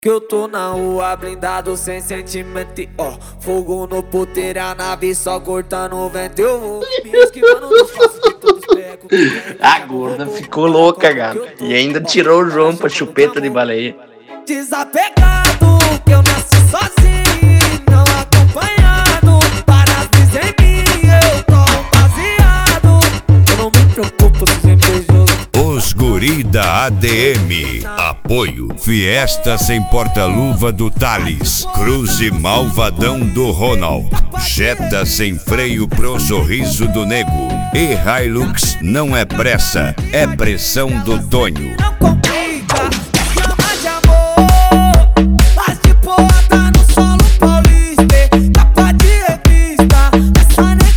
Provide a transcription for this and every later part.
Que eu tô na rua blindado sem sentimento, ó. Fogo no puteiro, a nave só cortando o vento. Eu vou me esquivando dos passos de todos os pecos. A gorda ficou louca, gata. E ainda tirou o João pra chupeta de baleia. Desapegado, que eu nasci sozinho, não acompanhado. Para dizer em mim, eu tô baseado. Eu não me preocupo se ser invejoso. Os guri da ADM. Apoio Fiesta sem porta-luva do Thales. Cruze Malvadão do Ronald. Jetta sem freio pro sorriso do nego. E Hilux não é pressa, é pressão do Tonho. Não complica, chama de amor. Faz de porta no solo paulista. Capa de revista, essa nem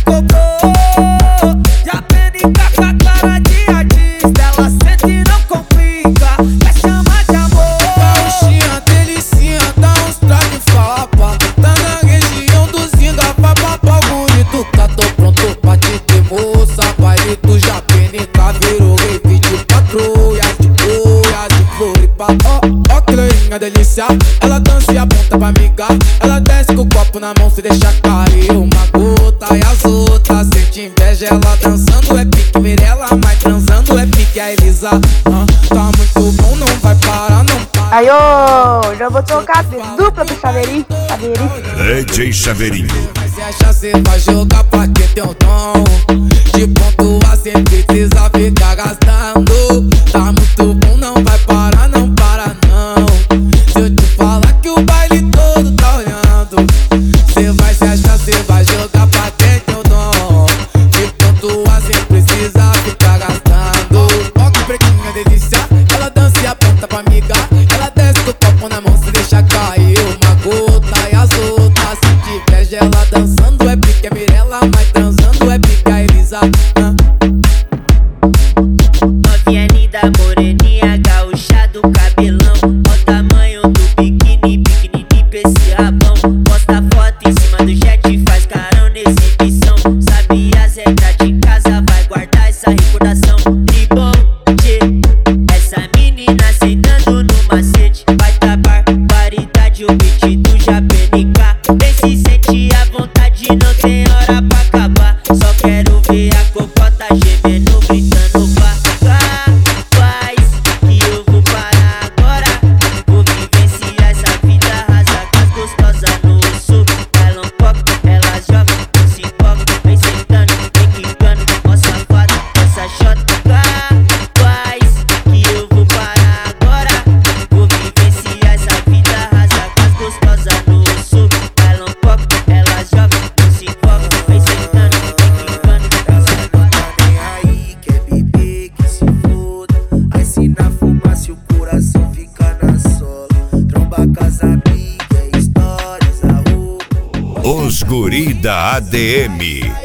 cobrou. Já penica com a cara de artista. Ela sente e não complica, quer chamar de amor. Gauchinha, delicinha, dá uns trago e fala pá. Tá na região do Zinga, vai papar bonito. Tá tô pronto pra te ter moça. Baile do Japenica, virou rave de patrulha. De boia, de Floripa. Ó, que loirinha delícia. Ela dança e aponta pra amiga. Ela desce com o copo na mão, se deixa cair uma gota. E as outras sente inveja. Ela dançando é pique Mirella, mas transando é pique a Elisa. Tá muito bom, não vai parar, não para. Aí, ô, já vou tocar dupla pro Chaveirinho. DJ Chaveirinho. Mas se achar cê vai jogar pra quem tem o dom de pontuar sem precisar ficar gastando. Tá muito bom, não vai parar, não para não. Se eu te falar que o baile todo tá olhando, cê vai se achar, cê vai jogar pra quem tem o dom de pontuar sem precisar ficar gastando. Ó que pretinha delícia, ela dança e aponta pra amiga. Ela desce com o copo na mão, se deixa cair uma gota. E as outras se inveja, ela dançando é pique, é Mirella, mas transando é pique a Elisa. Novinha linda, moreninha, gaúcha do cabelão. Ó o tamanho do biquíni, pequenininho pra esse rabão. Posta foto em cima do jet, faz carão na exibição. Sabe as regras de casa, vai guardar essa recordação. Tribom, essa menina sentando no macete. Vai tá barbaridade, o beat do Japenica. Vem se sente à vontade, não tem hora pra acabar. Só quero ver a cocota gemendo, gritando vá. Faz que eu vou parar agora. Vou vivenciar essa vida rasa com as gostosas no sul. Ela um pouco, ela joga, se empolga, vem sentando, vem quicando, ó safada, essa chota. Faz que eu vou parar agora. Vou vivenciar essa vida rasa com as gostosas no sul. Ela um pouco, ela joga, se empolga, vem sentando, vem quicando, ó safada. Nem aí, quer beber, que se foda. Aí se na fumaça o coração fica na sola. Tromba com as amigas, stories, a roupa. Os guri da ADM.